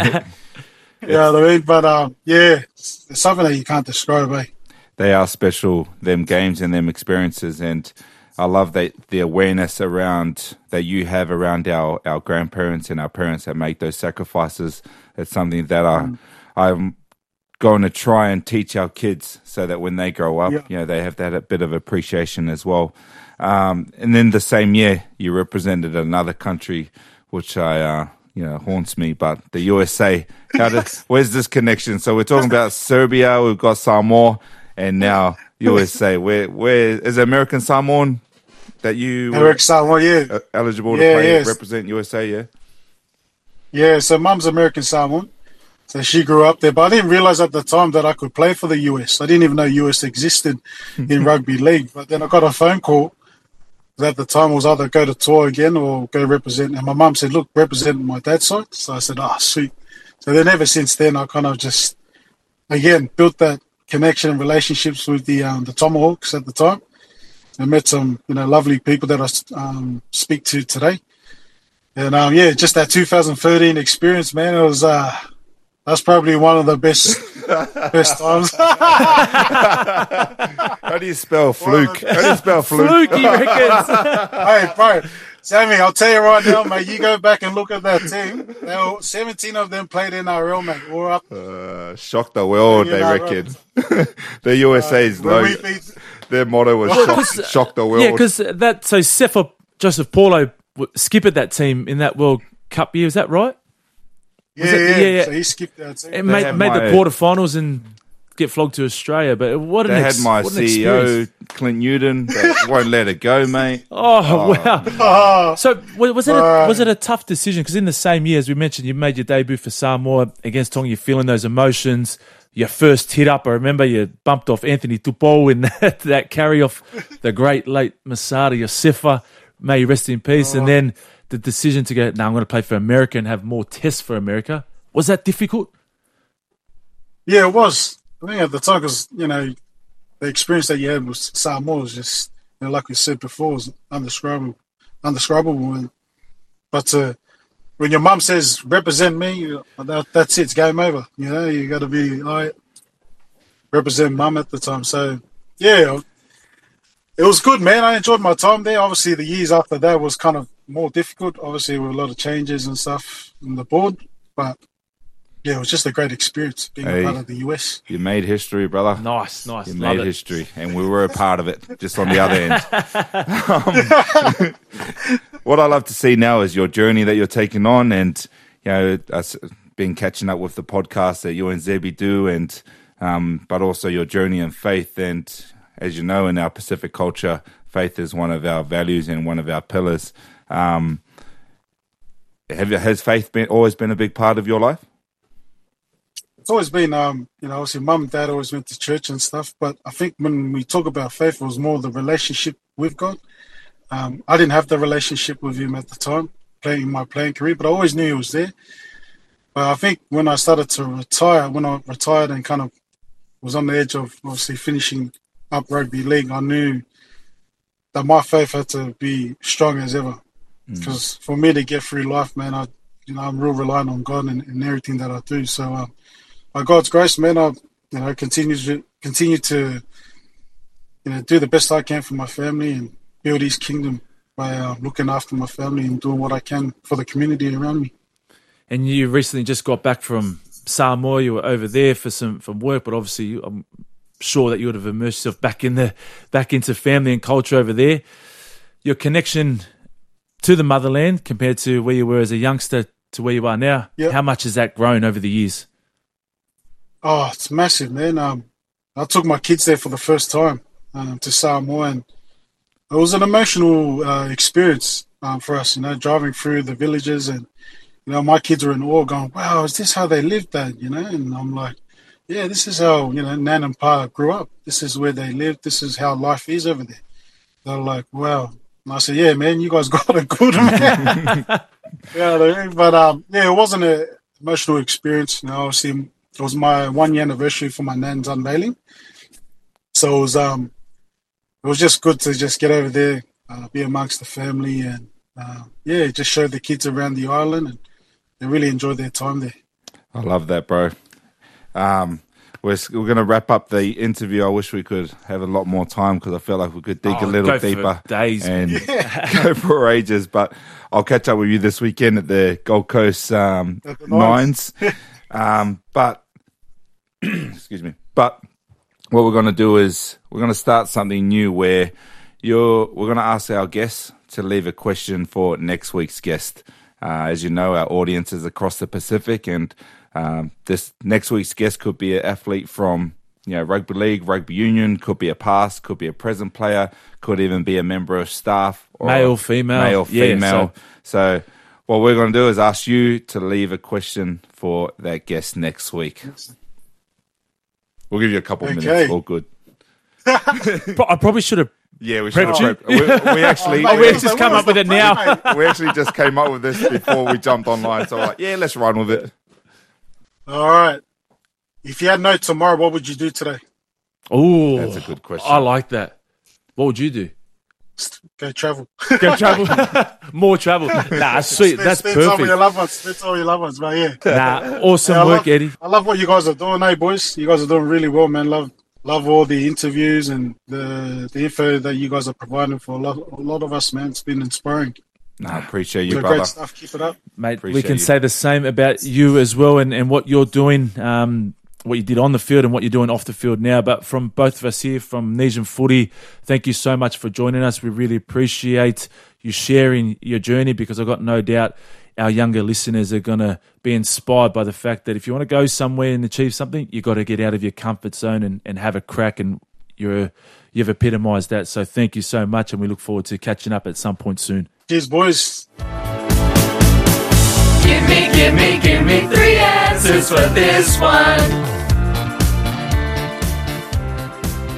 You know what I mean? But um, yeah, it's, it's something that you can't describe, eh? They are special, them games and them experiences, and I love that the awareness around that you have around our, our grandparents and our parents that make those sacrifices. It's something that I, Mm. I'm going to try and teach our kids so that when they grow up, Yeah. you know, they have that a bit of appreciation as well. Um, and then the same year, you represented another country, which I, uh, you know, haunts me, but the U S A. How does, where's this connection? So we're talking about Serbia, we've got Samoa, and now U S A. Where, where is American Samoan that you were Eric Samoa, yeah. uh, eligible Yeah, to play, yes. represent U S A? Yeah. Yeah, so mum's American Samoan. So she grew up there, but I didn't realize at the time that I could play for the U S. I didn't even know U S existed in rugby league. But then I got a phone call. At the time, it was either go to tour again or go represent. And my mum said, look, represent my dad's side. So I said, oh, sweet. So then ever since then, I kind of just, again, built that connection and relationships with the um, the Tomahawks at the time. I met some, you know, lovely people that I um, speak to today. And um, yeah, just that two thousand thirteen experience, man, it was, uh, that's probably one of the best best times. How do you spell fluke? How do you spell fluke? Fluke, he reckons. Hey, bro, Sammy, I'll tell you right now, mate, you go back and look at that team. They were, seventeen of them played N R L, mate. We're up. Uh, shock the world, Yeah, they no, reckon. The U S A's When logo, we beat- their motto was Well, shock, 'cause- shock the world. Yeah, because that so Sefa Joseph Paulo w- skippered that team in that World Cup year. Is that right? Yeah, it- yeah, yeah, yeah. So he skipped that team. It made had made my- the quarterfinals and get flogged to Australia. But what an They ex- had my what an C E O, experience. Clint Newton, that won't let it go, mate. Oh, wow! Oh, So wa- was it a, Right. was it a tough decision? Because in the same year, as we mentioned, you made your debut for Samoa against Tonga. You're feeling those emotions. your first hit up. I remember you bumped off Anthony Tupou in that, that carry off the great late Masada Yosefa. May he rest in peace. Oh. And then the decision to go, no, I'm going to play for America and have more tests for America. Was that difficult? Yeah, it was. I think at the time, because, you know, the experience that you had with Samoa was just, you know, like we said before, was undescribable. undescribable. And, but uh, when your mum says, represent me, that, that's it, it's game over. You know, you got to be, I represent mum at the time. So, yeah, it was good, man. I enjoyed my time there. Obviously, the years after that was kind of more difficult. Obviously, with a lot of changes and stuff in the board. But, yeah, it was just a great experience being hey, a part of the U S. You made history, brother. Nice, nice. You Love made it. history, and we were a part of it, just on the other end. um, what I love to see now is your journey that you're taking on, and, you know, us been catching up with the podcast that you and Zebi do, and um, but also your journey in faith. And as you know, in our Pacific culture, faith is one of our values and one of our pillars. Um, have, has faith been always been a big part of your life? It's always been, um, you know, obviously mum and dad always went to church and stuff, but I think when we talk about faith, it was more the relationship with God. Um, I didn't have the relationship with him at the time, playing my playing career, but I always knew he was there. But I think when I started to retire, when I retired and kind of was on the edge of obviously finishing up rugby league, I knew that my faith had to be strong as ever. Because mm. for me to get through life, man, I, you know, I'm real reliant on God in, in everything that I do. So, um, by God's grace, man, I you know continue to continue to you know do the best I can for my family and build His kingdom by uh, looking after my family and doing what I can for the community around me. And you recently just got back from Samoa. You were over there for some from work, but obviously you, I'm sure that you would have immersed yourself back in the back into family and culture over there. Your connection to the motherland compared to where you were as a youngster to where you are now, yep. How much has that grown over the years? Oh, it's massive, man. Um, I took my kids there for the first time um, to Samoa, and it was an emotional uh, experience um, for us, you know, driving through the villages, and, you know, my kids were in awe going, wow, is this how they lived, Dad? You know, and I'm like, yeah, this is how, you know, Nan and Pa grew up. This is where they lived. This is how life is over there. They're like, wow. And I said, yeah, man, you guys got it good, man. Yeah, but um, yeah, it wasn't an emotional experience. You know, obviously, it was my one year anniversary for my nan's unveiling, so it was um, it was just good to just get over there, uh, be amongst the family, and uh, yeah, just show the kids around the island, and they really enjoyed their time there. I love that, bro. Um, we're we're going to wrap up the interview. I wish we could have a lot more time because I feel like we could dig oh, a little deeper days, and yeah. go for ages. But I'll catch up with you this weekend at the Gold Coast um, the Nines. um, but excuse me. But what we're going to do is we're going to start something new where you're. We're going to ask our guests to leave a question for next week's guest. Uh, as you know, our audience is across the Pacific, and Um, this next week's guest could be an athlete from, you know, rugby league, rugby union, could be a past, could be a present player, could even be a member of staff. Or male, female. Male, yeah, female. So. so what we're going to do is ask you to leave a question for that guest next week. We'll give you a couple of okay. minutes. All good. I probably should have. Yeah, we should have. We, we actually, oh, we just come up with it now. We actually just came up with this before we jumped online. So I'm like, yeah, let's run with it. All right. If you had no tomorrow, what would you do today? Oh, that's a good question. I like that. What would you do? Go travel. Go travel. More travel. Nah, sweet. Spend, that's spend perfect. Time with your loved ones. Spend time with your loved ones, man. Yeah. Nah, awesome yeah, work, love, Eddie. I love what you guys are doing, hey, boys. You guys are doing really well, man. Love, love all the interviews and the the info that you guys are providing for a lot, a lot of us, man. It's been inspiring. No, I appreciate you, You're brother. Great stuff. Keep it up. Mate, appreciate we can you. say the same about you as well and, and what you're doing, um, what you did on the field and what you're doing off the field now. But from both of us here, from Nesian Footy, thank you so much for joining us. We really appreciate you sharing your journey because I've got no doubt our younger listeners are going to be inspired by the fact that if you want to go somewhere and achieve something, you've got to get out of your comfort zone and, and have a crack, and you're, you've epitomised that. So thank you so much, and we look forward to catching up at some point soon. Cheers, boys. Give me, give me, give me three answers for this one.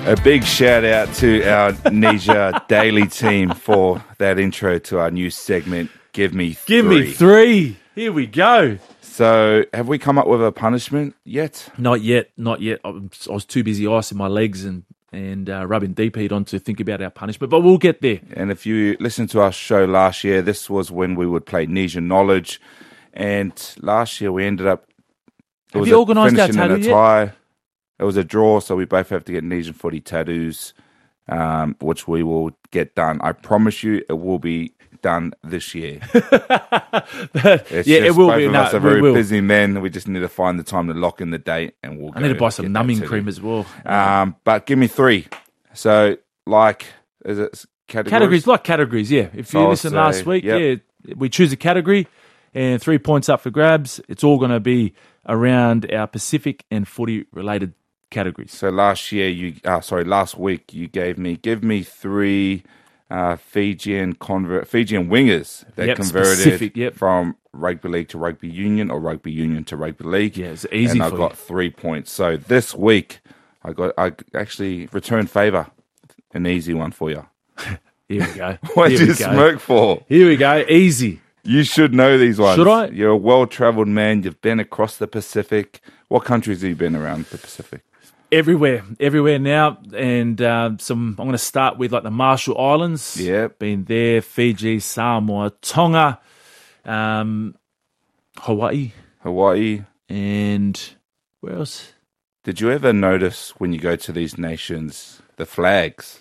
A big shout out to our Nisha Daily team for that intro to our new segment, Give Me Three. Give me three. Here we go. So, have we come up with a punishment yet? Not yet, not yet. I was, I was too busy icing my legs and, and uh, rubbing deep heat on to think about our punishment, but we'll get there. And if you listened to our show last year, this was when we would play Nisha Knowledge. And last year we ended up... It Have was you a organised our finishing in tattoo a yet? tie. It was a draw, so we both have to get Nisha Footy tattoos, um, which we will get done. I promise you it will be done this year. It's yeah, just it will both be. of No, us are we very will. busy men. We just need to find the time to lock in the date, and we'll. I go need to buy some get numbing that tattoo. cream as well. Um, but give me three. So, like, is it categories? Categories, like categories, yeah. If you So I'll listened say, last week, yep. yeah, we choose a category and three points up for grabs. It's all going to be around our Pacific and footy related categories. So last year, you uh, sorry, last week you gave me give me three uh, Fijian convert Fijian wingers that Yep, converted specific, yep. from rugby league to rugby union or rugby union to rugby league. Yeah, it's easy and I for got you. three points. So this week I got I actually returned favour, an easy one for you. Here we go. What Here did we you go. smirk for? Here we go. Easy. You should know these ones. Should I? You're a well-travelled man. You've been across the Pacific. What countries have you been around the Pacific? Everywhere, everywhere now, and uh, some. I'm going to start with like the Marshall Islands. Yep. Been there. Fiji, Samoa, Tonga, um, Hawaii, Hawaii. and where else? Did you ever notice when you go to these nations, the flags?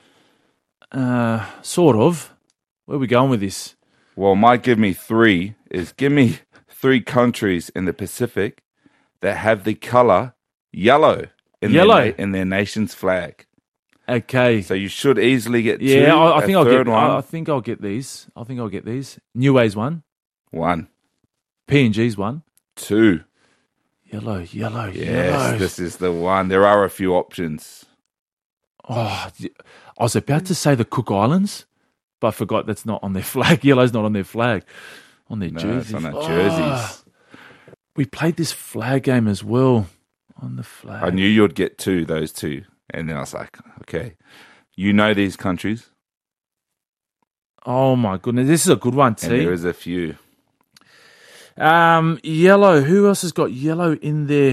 Uh, sort of. Where are we going with this? Well, my give me three is give me three countries in the Pacific that have the color yellow in, Yellow? Their, na- in their nation's flag. Okay. So you should easily get two. yeah, I, I a think I'll third get. one. I, I think I'll get these. I think I'll get these. Niue's one. One, P N G's one. two. Yellow, yellow, Yes, yellow. this is the one. There are a few options. Oh, I was about to say the Cook Islands, but I forgot that's not on their flag. Yellow's not on their flag. On their No, jerseys. it's on our Oh, jerseys. we played this flag game as well. On the flag. I knew you'd get two, those two. And then I was like, okay, you know these countries, Oh my goodness, this is a good one, and T. there is a few. Um, yellow. Who else has got yellow in their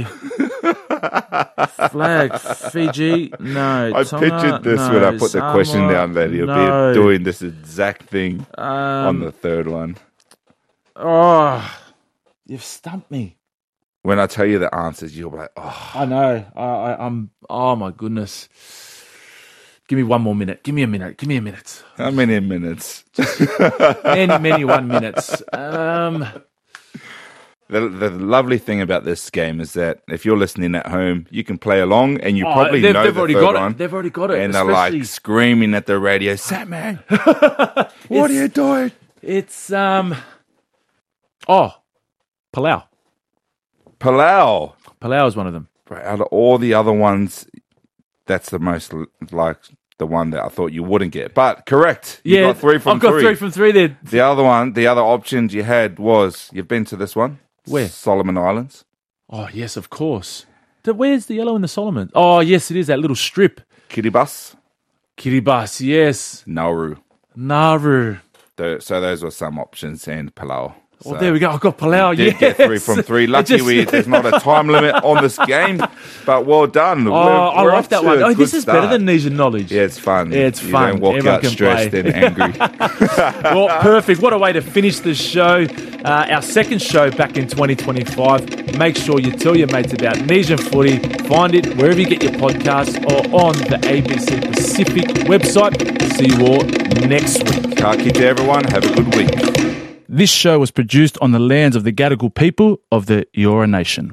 flag? Fiji? No. I Tonga? pictured this No. when I put the Samoa? question down that he'll no. be doing this exact thing Um, on the third one. Oh, you've stumped me. When I tell you the answers, you'll be like, oh, I know. I, I, I'm. Oh my goodness. Give me one more minute. Give me a minute. Give me a minute. how many minutes? Many, many one minutes. Um, The, the lovely thing about this game is that if you're listening at home, you can play along and you oh, probably they've, know they've the already third got one. it. They've already got it. And they're especially- like screaming at the radio, Satman, what are you doing? It's um. Oh, Palau. Palau. Palau is one of them. But out of all the other ones, that's the most l- like the one that I thought you wouldn't get. But correct. You yeah, got three from I've got three. three from three there. The other one, the other options you had was, you've been to this one? Where? Solomon Islands. Oh yes, of course. The- Where's the yellow in the Solomon? Oh yes, it is that little strip. Kiribati. Kiribati, yes. Nauru. Nauru. Tho- So those were some options, and Palau. Oh, So there we go. I got Palau. did Yes. get three from three. It Lucky just- we, there's not a time limit on this game, but well done. Oh, We're- I we're like off that to one. a Oh, good this is better start. than Nesian knowledge. Yeah, it's fun. Yeah, it's you fun. don't walk Everyone out can stressed play. and angry. Well, perfect. What a way to finish the show. Uh, our second show back in twenty twenty-five. Make sure you tell your mates about Nesian Footy. Find it wherever you get your podcasts or on the A B C Pacific website. See you all next week. Ka kite everyone. Have a good week. This show was produced on the lands of the Gadigal people of the Eora Nation.